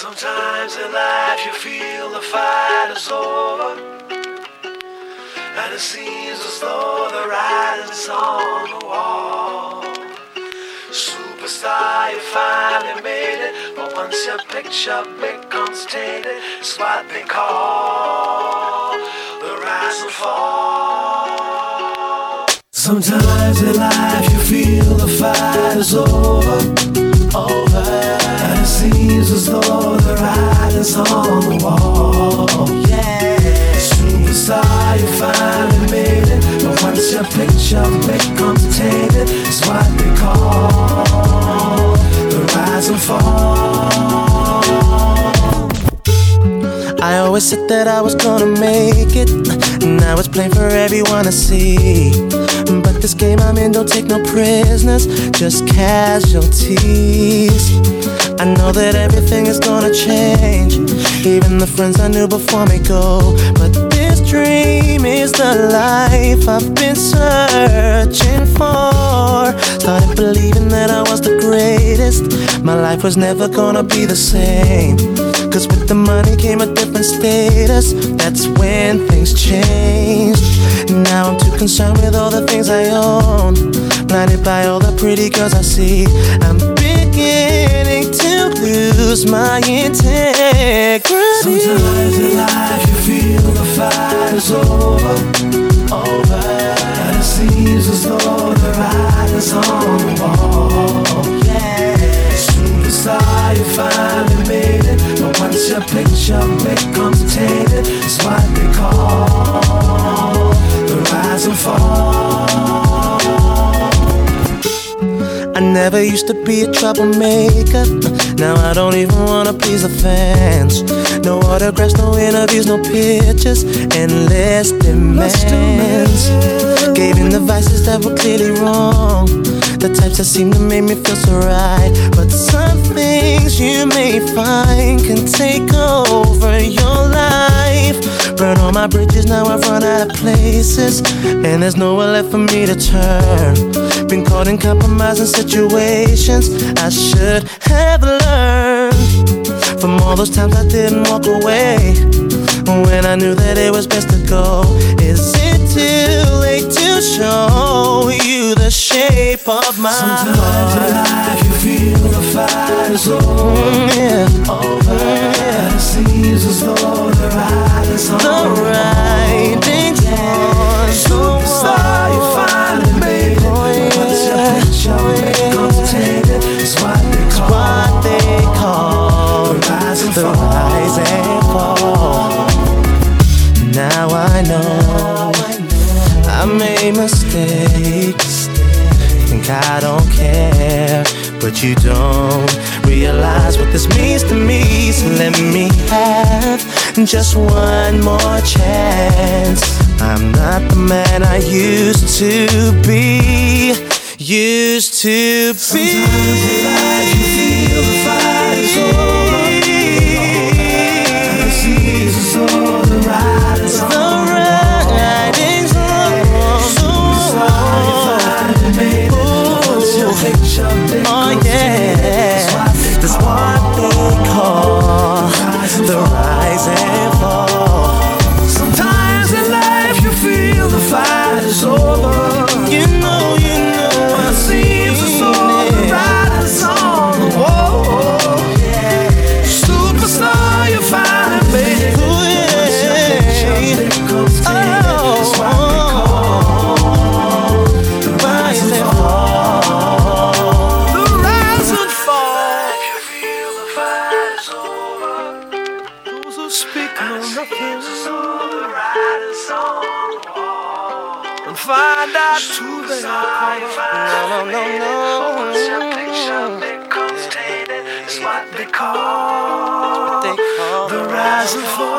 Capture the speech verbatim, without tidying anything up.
Sometimes in life you feel the fight is over, and it seems as though the writing's on the wall. Superstar, you finally made it, but once your picture becomes tainted, it's what they call the rise and fall. Sometimes in life you feel the fight is over, over, and it seems as though the writing's on the wall. Yeah, superstar, you finally made it, but once your picture becomes tainted, it's what they call the rise and fall. I always said that I was gonna make it, now it's plain for everyone to see. But this game I'm in don't take no prisoners, just casualties. I know that everything is gonna change, even the friends I knew before me go. But this dream is the life I've been searching for. Started believing that I was the greatest, my life was never gonna be the same. Cause with the money came a different status, that's when things changed. Now I'm too concerned with all the things I own, blinded by all the pretty girls I see. I'm beginning to lose my integrity. Sometimes in life you feel the fight is over, over, and it seems as though the writing's on the wall. Yeah, superstar, you finally made it, but once your picture becomes tainted, it's what they call the rise and fall. I never used to be a troublemaker, now I don't even wanna please the fans. No autographs, no interviews, no pictures, endless demands. Gave in the vices that were clearly wrong, the types that seem to make me feel so right. But some things you may find can take over your life. Burn all my bridges, now I've run out of places, and there's nowhere left for me to turn. Been caught in compromising situations I should have learned from all those times I didn't walk away when I knew that it was best to go. Is it too late to show you the shape of my Sometimes heart? in life you feel the fight is over, Mm, yeah. over, and it seems as though the writing's on The writing's on the superstar, you finally made it, but once your picture becomes tainted, it's what they call, what they call the rise and the fall. rise and fall. Now I know I made mistakes, think I don't care, but you don't realize what this means to me. So let me have just one more chance. I'm not the man I used to be, used to be. Sometimes in life you feel the fight is over, and it seems as though the writing's on the wall. Superstar, you finally made it, but once your picture becomes Oh yeah, that's what they call the rise and fall. Sometimes in life you feel the fight is over, You know, you know, and I it seems as though the writing's on the wall. Superstar, you finally made it, but once your picture becomes tainted, it's what they call the rise and fall. The rise and fall. If you feel the fight is over, those who speak know nothing. The writing's on the wall. And find out who they are. No, no, no, no. Once your picture becomes tainted, it's what they call They call the rise and fall.